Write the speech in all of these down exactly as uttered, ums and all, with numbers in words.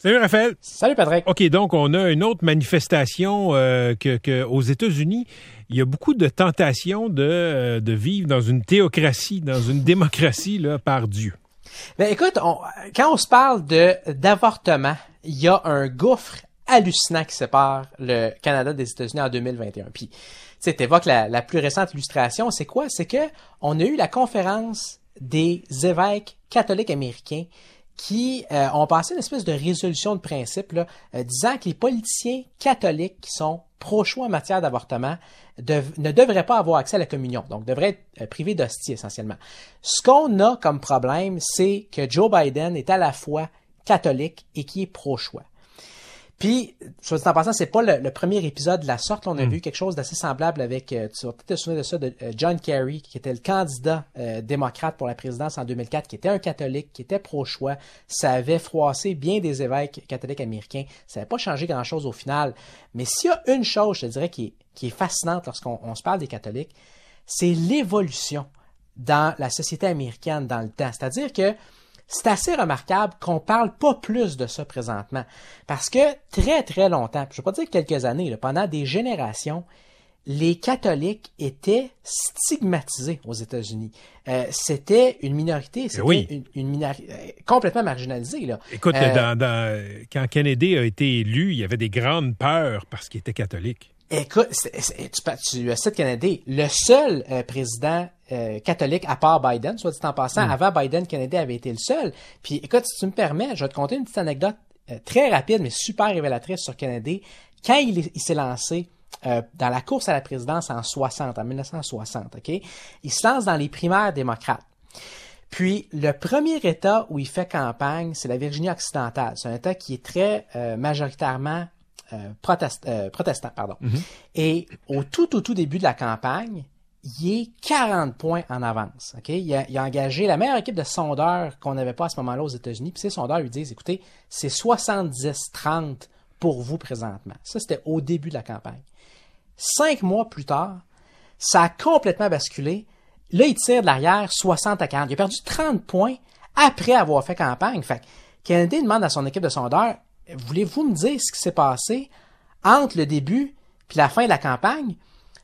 Salut Raphaël. Salut Patrick. OK, donc on a une autre manifestation euh, que, que aux États-Unis, il y a beaucoup de tentations de, de vivre dans une théocratie, dans une démocratie là, par Dieu. Ben écoute, on, quand on se parle de d'avortement, il y a un gouffre hallucinant qui sépare le Canada des États-Unis en deux mille vingt et un. Puis, tu sais, t'évoques la, la plus récente illustration, c'est quoi? C'est que on a eu la conférence des évêques catholiques américains qui euh, ont passé une espèce de résolution de principe là, euh, disant que les politiciens catholiques qui sont pro-choix en matière d'avortement dev- ne devraient pas avoir accès à la communion, donc devraient être euh, privés d'hostie essentiellement. Ce qu'on a comme problème, c'est que Joe Biden est à la fois catholique et qui est pro-choix. Puis, soit dit en passant, c'est pas le, le premier épisode de la sorte. Là, on a mm. vu quelque chose d'assez semblable avec, euh, tu vas peut-être te souvenir de ça, de euh, John Kerry, qui était le candidat euh, démocrate pour la présidence en deux mille quatre, qui était un catholique, qui était pro-choix. Ça avait froissé bien des évêques catholiques américains. Ça n'avait pas changé grand-chose au final. Mais s'il y a une chose, je te dirais, qui est, qui est fascinante lorsqu'on on se parle des catholiques, c'est l'évolution dans la société américaine dans le temps. C'est-à-dire que c'est assez remarquable qu'on parle pas plus de ça présentement. Parce que très, très longtemps, je ne vais pas dire quelques années, là, pendant des générations, les catholiques étaient stigmatisés aux États-Unis. Euh, c'était une minorité, c'était oui. une, une minorité euh, complètement marginalisée. Là. Écoute, euh, dans, dans, quand Kennedy a été élu, il y avait des grandes peurs parce qu'il était catholique. Écoute, c'est, c'est, tu, tu cites Kennedy, le seul euh, président euh, catholique à part Biden, soit dit en passant, mm. avant Biden, Kennedy avait été le seul. Puis écoute, si tu me permets, je vais te conter une petite anecdote euh, très rapide, mais super révélatrice sur Kennedy. Quand il, est, il s'est lancé euh, dans la course à la présidence en soixante, en dix-neuf soixante, ok, il se lance dans les primaires démocrates. Puis, le premier État où il fait campagne, c'est la Virginie-Occidentale. C'est un État qui est très euh, majoritairement Euh, protest, euh, protestant, pardon. Mm-hmm. Et au tout, tout, tout début de la campagne, il est quarante points en avance. Okay? Il, a, il a engagé la meilleure équipe de sondeurs qu'on n'avait pas à ce moment-là aux États-Unis. Puis ces sondeurs lui disent, écoutez, c'est soixante-dix trente pour vous présentement. Ça, c'était au début de la campagne. Cinq mois plus tard, ça a complètement basculé. Là, il tire de l'arrière soixante à quarante. Il a perdu trente points après avoir fait campagne. Fait que Kennedy demande à son équipe de sondeurs, voulez-vous me dire ce qui s'est passé entre le début puis la fin de la campagne?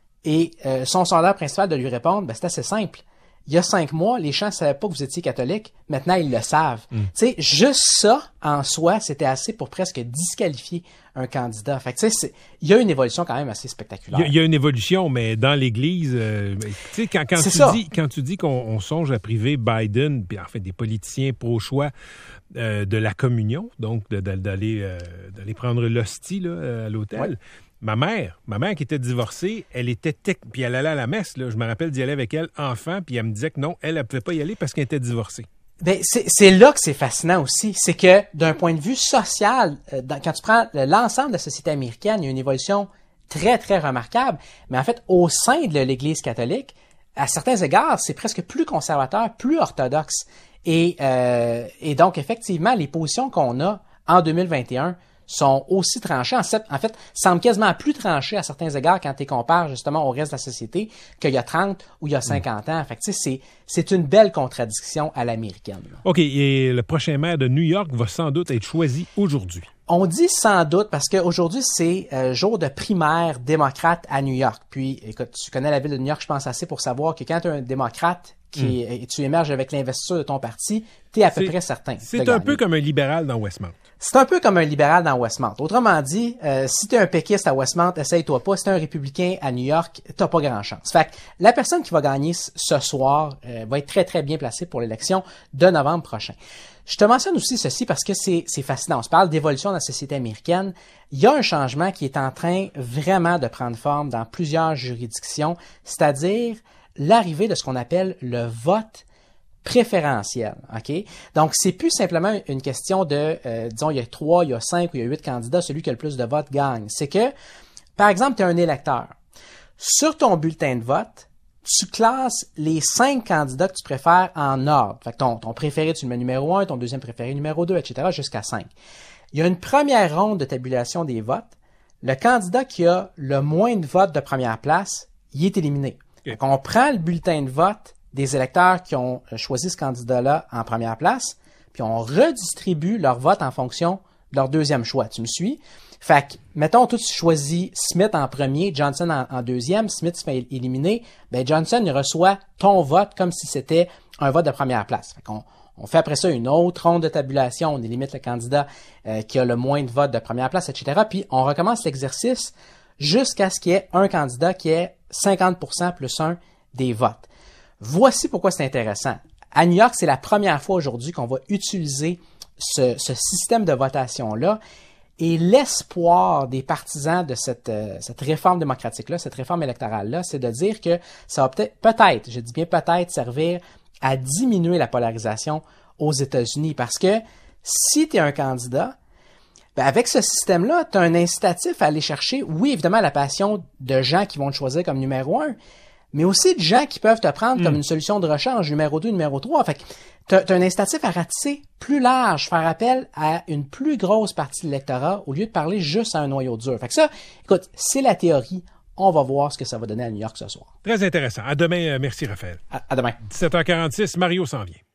Et euh, son sondeur principal de lui répondre, ben, c'est assez simple. Il y a cinq mois, les gens ne savaient pas que vous étiez catholique. Maintenant, ils le savent. Mm. Tu sais, juste ça, en soi, c'était assez pour presque disqualifier un candidat. Fait que, tu sais, il y a une évolution quand même assez spectaculaire. Il y, y a une évolution, mais dans l'Église, euh, tu sais, quand, quand, tu dis, quand tu dis qu'on on songe à priver Biden, puis en fait, des politiciens pro-choix euh, de la communion, donc de, de, d'aller, euh, d'aller prendre l'hostie là, à l'hôtel, ouais. Ma mère, ma mère qui était divorcée, elle était tech, puis elle allait à la messe, là. Je me rappelle d'y aller avec elle enfant, puis elle me disait que non, elle ne pouvait pas y aller parce qu'elle était divorcée. Ben, c'est, c'est là que c'est fascinant aussi. C'est que d'un point de vue social, euh, dans, quand tu prends l'ensemble de la société américaine, il y a une évolution très, très remarquable. Mais en fait, au sein de l'Église catholique, à certains égards, c'est presque plus conservateur, plus orthodoxe. Et, euh, et donc, effectivement, les positions qu'on a en deux mille vingt et un sont aussi tranchées. En fait, en fait, semblent quasiment plus tranchées à certains égards quand tu les compares justement au reste de la société qu'il y a trente ou il y a cinquante ans. Fait que, tu sais, c'est, c'est une belle contradiction à l'américaine. Là. OK. Et le prochain maire de New York va sans doute être choisi aujourd'hui. On dit sans doute parce qu'aujourd'hui, c'est euh, jour de primaire démocrate à New York. Puis, écoute, tu connais la ville de New York, je pense assez pour savoir que quand tu es un démocrate qui mm. est, et tu émerges avec l'investiture de ton parti, tu es à peu c'est, près certain. C'est un peu comme un libéral dans Westmount. C'est un peu comme un libéral dans Westmount. Autrement dit, euh, si tu es un péquiste à Westmount, essaye-toi pas. Si tu es un républicain à New York, tu n'as pas grand-chance. Fait que la personne qui va gagner ce soir euh, va être très, très bien placée pour l'élection de novembre prochain. Je te mentionne aussi ceci parce que c'est, c'est fascinant. On se parle d'évolution dans la société américaine. Il y a un changement qui est en train vraiment de prendre forme dans plusieurs juridictions, c'est-à-dire l'arrivée de ce qu'on appelle le vote préférentiel. OK? Donc, c'est plus simplement une question de, euh, disons, il y a trois, il y a cinq ou il y a huit candidats, celui qui a le plus de votes gagne. C'est que, par exemple, tu es un électeur. Sur ton bulletin de vote, tu classes les cinq candidats que tu préfères en ordre. Fait que ton, ton préféré, tu le mets numéro un, ton deuxième préféré numéro deux, et cetera, jusqu'à cinq. Il y a une première ronde de tabulation des votes. Le candidat qui a le moins de votes de première place, il est éliminé. Okay. Donc, on prend le bulletin de vote des électeurs qui ont choisi ce candidat-là en première place, puis on redistribue leur vote en fonction leur deuxième choix. Tu me suis? Fait que, mettons, toi, tu choisis Smith en premier, Johnson en, en deuxième, Smith se fait éliminer, ben Johnson, il reçoit ton vote comme si c'était un vote de première place. Fait qu'on on fait après ça une autre ronde de tabulation, on élimine le candidat euh, qui a le moins de votes de première place, et cetera. Puis on recommence l'exercice jusqu'à ce qu'il y ait un candidat qui ait cinquante pour cent plus un des votes. Voici pourquoi c'est intéressant. À New York, c'est la première fois aujourd'hui qu'on va utiliser ce, ce système de votation-là. Et l'espoir des partisans de cette, euh, cette réforme démocratique-là, cette réforme électorale-là, c'est de dire que ça va peut-être, peut-être, je dis bien peut-être, servir à diminuer la polarisation aux États-Unis. Parce que si tu es un candidat, ben avec ce système-là, tu as un incitatif à aller chercher, oui, évidemment, la passion de gens qui vont te choisir comme numéro un, mais aussi de gens qui peuvent te prendre mmh. comme une solution de rechange, numéro deux, numéro trois. Fait que tu as un incitatif à ratisser plus large, faire appel à une plus grosse partie de l'électorat au lieu de parler juste à un noyau dur. Fait que ça, écoute, c'est la théorie. On va voir ce que ça va donner à New York ce soir. Très intéressant. À demain. Merci, Raphaël. À, à demain. dix-sept heures quarante-six, Mario s'en vient.